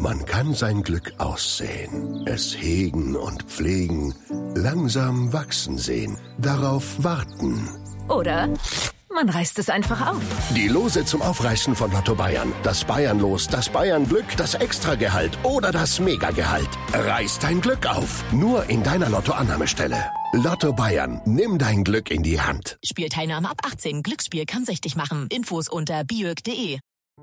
Man kann sein Glück aussehen, es hegen und pflegen, langsam wachsen sehen, darauf warten. Oder man reißt es einfach auf. Die Lose zum Aufreißen von Lotto Bayern. Das Bayernlos, das Bayernglück, das Extragehalt oder das Megagehalt. Reiß dein Glück auf. Nur in deiner Lottoannahmestelle. Lotto Bayern. Nimm dein Glück in die Hand. Spielteilnahme ab 18. Glücksspiel kann süchtig machen. Infos unter biök.de.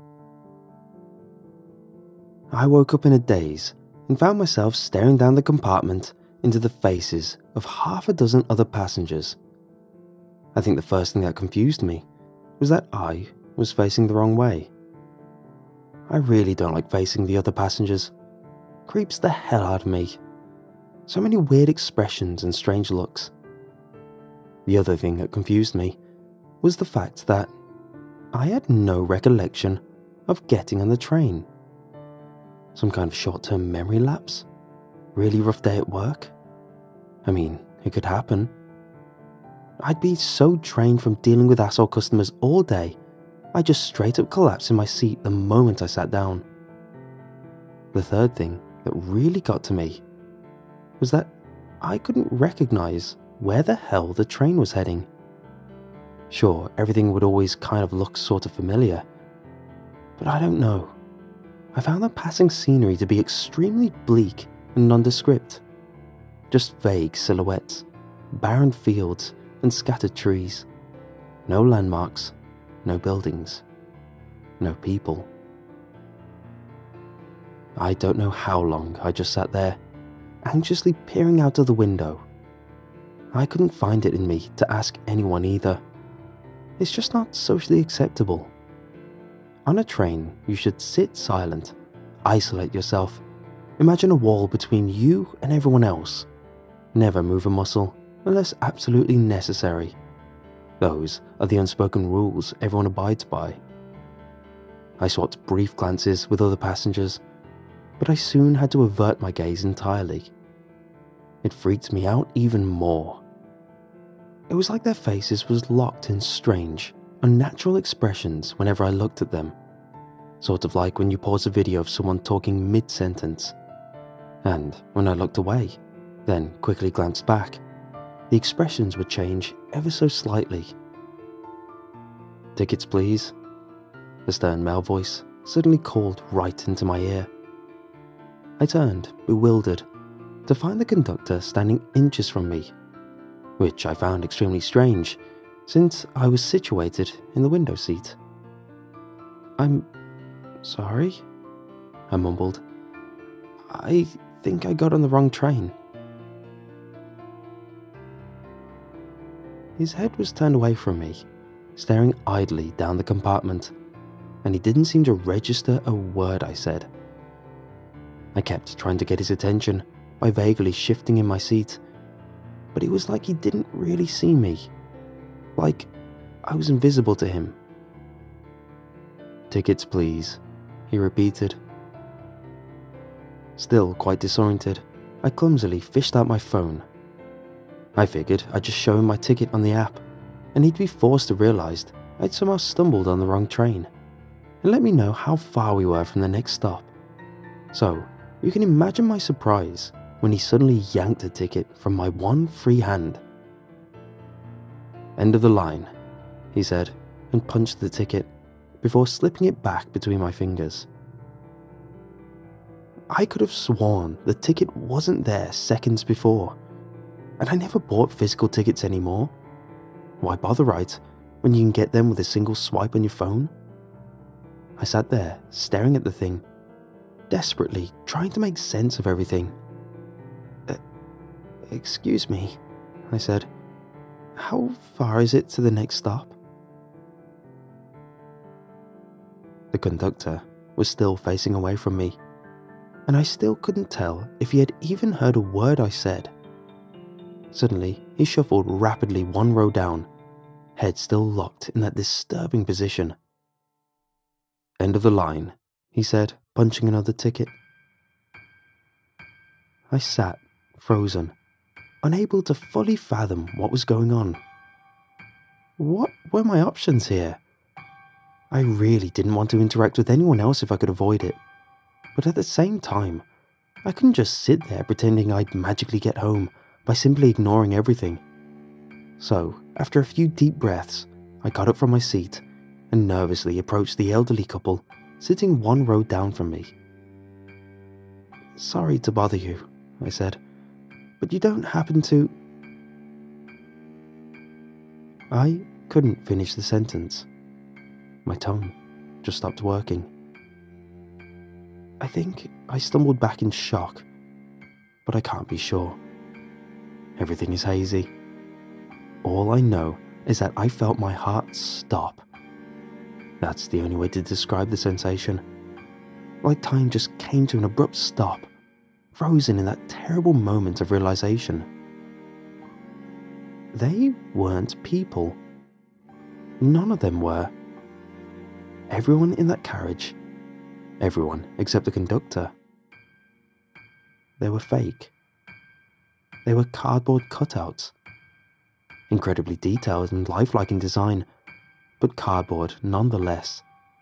I woke up in a daze and found myself staring down the compartment into the faces of half a dozen other passengers. I think the first thing that confused me was that I was facing the wrong way. I really don't like facing the other passengers. Creeps the hell out of me. So many weird expressions and strange looks. The other thing that confused me was the fact that I had no recollection of getting on the train. Some kind of short-term memory lapse? Really rough day at work? I mean, it could happen. I'd be so drained from dealing with asshole customers all day, I'd just straight up collapse in my seat the moment I sat down. The third thing that really got to me was that I couldn't recognize where the hell the train was heading. Sure, everything would always kind of look sort of familiar, but I don't know. I found the passing scenery to be extremely bleak and nondescript. Just vague silhouettes, barren fields, and scattered trees. No landmarks, no buildings, no people. I don't know how long I just sat there, anxiously peering out of the window. I couldn't find it in me to ask anyone either. It's just not socially acceptable. On a train, you should sit silent, isolate yourself, imagine a wall between you and everyone else. Never move a muscle unless absolutely necessary. Those are the unspoken rules everyone abides by. I swapped brief glances with other passengers, but I soon had to avert my gaze entirely. It freaked me out even more. It was like their faces was locked in strange, unnatural expressions whenever I looked at them. Sort of like when you pause a video of someone talking mid-sentence. And when I looked away, then quickly glanced back, the expressions would change ever so slightly. "Tickets, please?" The stern male voice suddenly called right into my ear. I turned, bewildered, to find the conductor standing inches from me, which I found extremely strange, since I was situated in the window seat. "I'm sorry," I mumbled. "I think I got on the wrong train." His head was turned away from me, staring idly down the compartment, and he didn't seem to register a word I said. I kept trying to get his attention by vaguely shifting in my seat, but it was like he didn't really see me, like I was invisible to him. "Tickets, please," he repeated. Still quite disoriented, I clumsily fished out my phone. I figured I'd just show him my ticket on the app, and he'd be forced to realize I'd somehow stumbled on the wrong train, and let me know how far we were from the next stop. So, you can imagine my surprise when he suddenly yanked a ticket from my one free hand. "End of the line," he said, and punched the ticket before slipping it back between my fingers. I could have sworn the ticket wasn't there seconds before, and I never bought physical tickets anymore. Why bother, right, when you can get them with a single swipe on your phone? I sat there, staring at the thing, desperately trying to make sense of everything. Excuse me," I said. "How far is it to the next stop?" The conductor was still facing away from me, and I still couldn't tell if he had even heard a word I said. Suddenly, he shuffled rapidly one row down, head still locked in that disturbing position. "End of the line," he said, punching another ticket. I sat, frozen, unable to fully fathom what was going on. What were my options here? I really didn't want to interact with anyone else if I could avoid it. but at the same time, I couldn't just sit there pretending I'd magically get home by simply ignoring everything. So, after a few deep breaths, I got up from my seat and nervously approached the elderly couple sitting one row down from me. "Sorry to bother you," I said, "but you don't happen to—" I couldn't finish the sentence. My tongue just stopped working. I think I stumbled back in shock, but I can't be sure. Everything is hazy. All I know is that I felt my heart stop. That's the only way to describe the sensation. Like time just came to an abrupt stop, frozen in that terrible moment of realization. They weren't people. None of them were. Everyone in that carriage, everyone except the conductor, they were fake. They were cardboard cutouts. Incredibly detailed and lifelike in design, but cardboard nonetheless.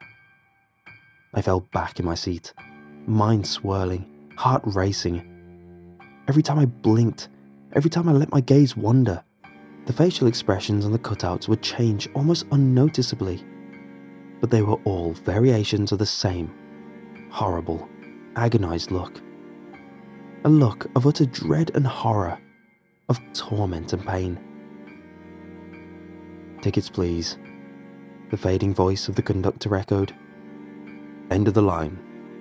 I fell back in my seat, mind swirling, heart racing. Every time I blinked, every time I let my gaze wander, the facial expressions on the cutouts would change almost unnoticeably. But they were all variations of the same horrible, agonized look. A look of utter dread and horror, of torment and pain. "Tickets, please," the fading voice of the conductor echoed. "End of the line."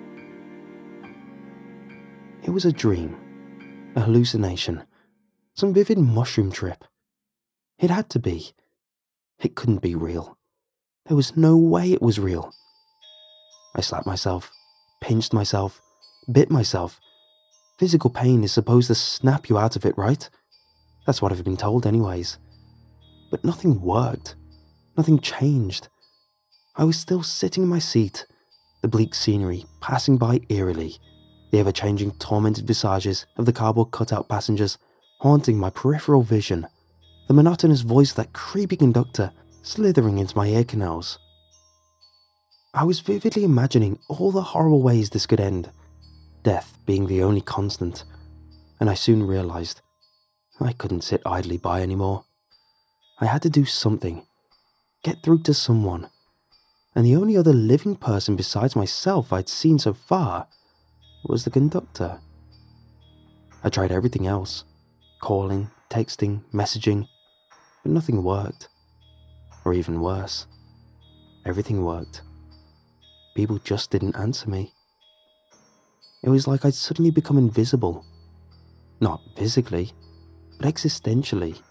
It was a dream, a hallucination, some vivid mushroom trip. It had to be. It couldn't be real. There was no way it was real. I slapped myself, pinched myself, bit myself. Physical pain is supposed to snap you out of it, right? That's what I've been told anyways. But nothing worked. Nothing changed. I was still sitting in my seat, the bleak scenery passing by eerily, the ever-changing tormented visages of the cardboard cutout passengers haunting my peripheral vision, the monotonous voice of that creepy conductor slithering into my ear canals. I was vividly imagining all the horrible ways this could end, death being the only constant, and I soon realized I couldn't sit idly by anymore. I had to do something, get through to someone, and the only other living person besides myself I'd seen so far was the conductor. I tried everything else, calling, texting, messaging, but nothing worked. Or even worse, everything worked. People just didn't answer me. It was like I'd suddenly become invisible. Not physically, but existentially.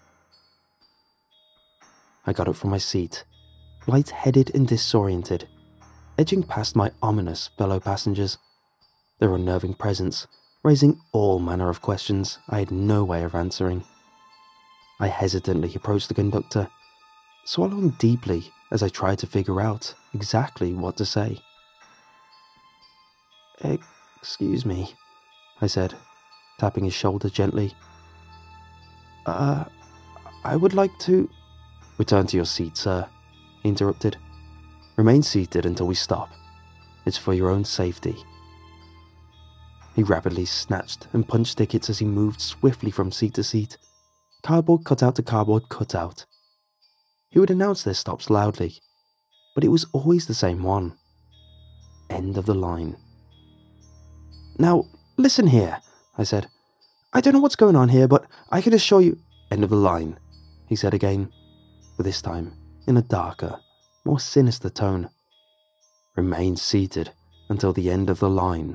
I got up from my seat, light-headed and disoriented, edging past my ominous fellow passengers, their unnerving presence raising all manner of questions I had no way of answering. I hesitantly approached the conductor, swallowing deeply as I tried to figure out exactly what to say. "Excuse me," I said, tapping his shoulder gently. I would like to—" "Return to your seat, sir," he interrupted. "Remain seated until we stop. It's for your own safety." He rapidly snatched and punched tickets as he moved swiftly from seat to seat, cardboard cutout to cardboard cutout. He would announce their stops loudly, but it was always the same one. End of the line. "Now, listen here," I said. "I don't know what's going on here, but I can assure you—" "End of the line," he said again, but this time in a darker, more sinister tone. "Remain seated until the end of the line."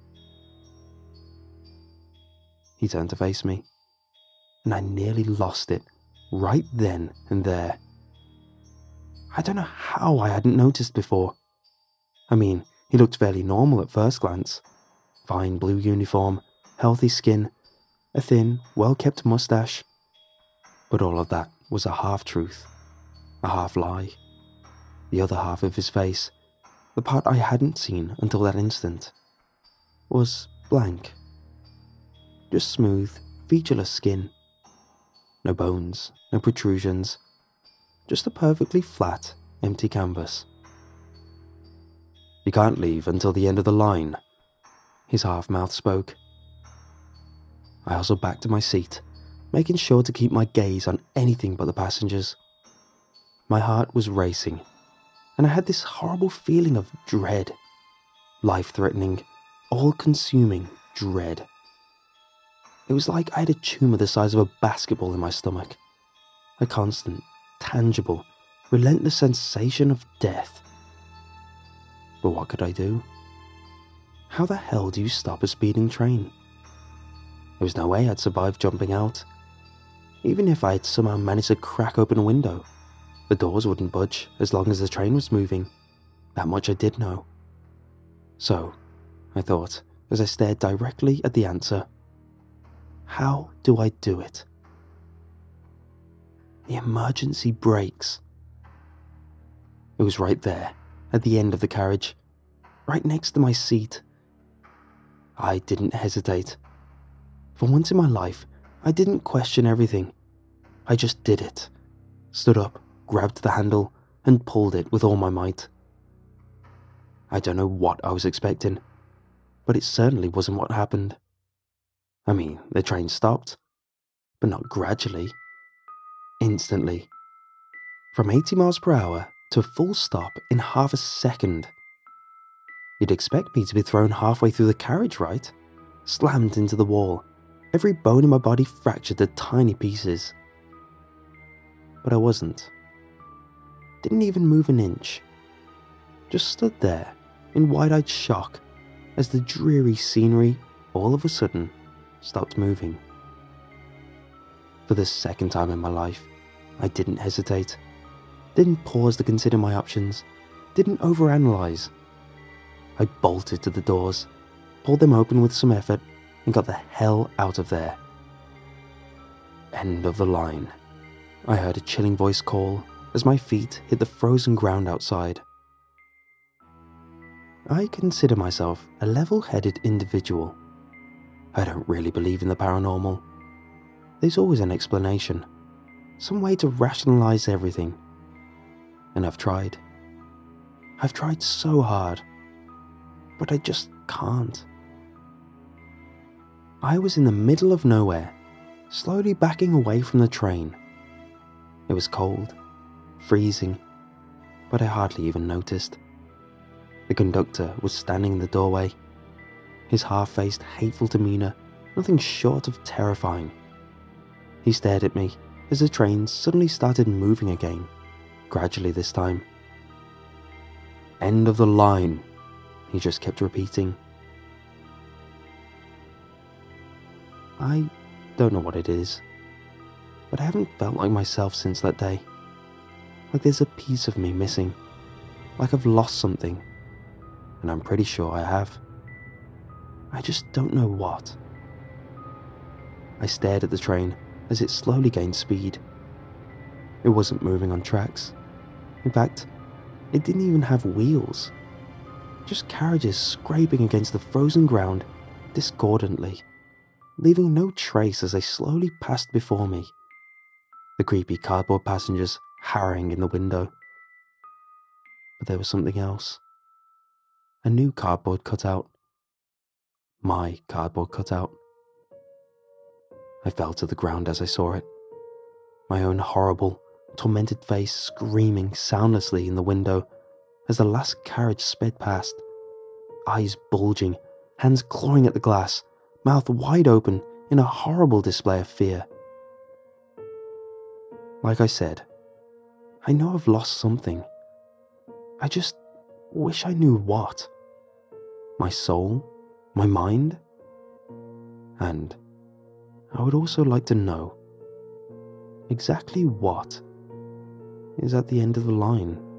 He turned to face me, and I nearly lost it right then and there. I don't know how I hadn't noticed before. I mean, he looked fairly normal at first glance. Fine blue uniform, healthy skin, a thin, well-kept mustache. But all of that was a half-truth, a half-lie. The other half of his face, the part I hadn't seen until that instant, was blank. Just smooth, featureless skin. No bones, no protrusions. Just a perfectly flat, empty canvas. "You can't leave until the end of the line," his half-mouth spoke. I also backed to my seat, making sure to keep my gaze on anything but the passengers. My heart was racing, and I had this horrible feeling of dread. Life-threatening, all-consuming dread. It was like I had a tumour the size of a basketball in my stomach. A constant, tangible, relentless sensation of death. But what could I do? How the hell do you stop a speeding train? There was no way I'd survive jumping out. Even if I had somehow managed to crack open a window, the doors wouldn't budge as long as the train was moving. That much I did know. So, I thought, as I stared directly at the answer, how do I do it? The emergency brakes. It was right there, at the end of the carriage, right next to my seat. I didn't hesitate. For once in my life, I didn't question everything. I just did it. Stood up, grabbed the handle, and pulled it with all my might. I don't know what I was expecting, but it certainly wasn't what happened. I mean, the train stopped, but not gradually. Instantly. From 80 miles per hour to a full stop in half a second. You'd expect me to be thrown halfway through the carriage, right? Slammed into the wall, every bone in my body fractured to tiny pieces. But I wasn't. Didn't even move an inch. Just stood there in wide-eyed shock as the dreary scenery all of a sudden stopped moving. For the second time in my life, I didn't hesitate. Didn't pause to consider my options. Didn't overanalyze. I bolted to the doors, pulled them open with some effort, and got the hell out of there. End of the line. I heard a chilling voice call as my feet hit the frozen ground outside. I consider myself a level-headed individual. I don't really believe in the paranormal. There's always an explanation, some way to rationalize everything. And I've tried. I've tried so hard, but I just can't. I was in the middle of nowhere, slowly backing away from the train. It was cold, freezing, but I hardly even noticed. The conductor was standing in the doorway, his half-faced, hateful demeanour nothing short of terrifying. He stared at me as the train suddenly started moving again, gradually this time. End of the line, he just kept repeating. I don't know what it is, but I haven't felt like myself since that day. Like there's a piece of me missing, like I've lost something, and I'm pretty sure I have. I just don't know what. I stared at the train as it slowly gained speed. It wasn't moving on tracks. In fact, it didn't even have wheels. Just carriages scraping against the frozen ground discordantly, leaving no trace as they slowly passed before me. The creepy cardboard passengers harrying in the window. But there was something else. A new cardboard cutout. My cardboard cutout. I fell to the ground as I saw it. My own horrible, tormented face screaming soundlessly in the window as the last carriage sped past. Eyes bulging, hands clawing at the glass, mouth wide open in a horrible display of fear. Like I said, I know I've lost something. I just wish I knew what. My soul? My mind? And I would also like to know exactly what is at the end of the line.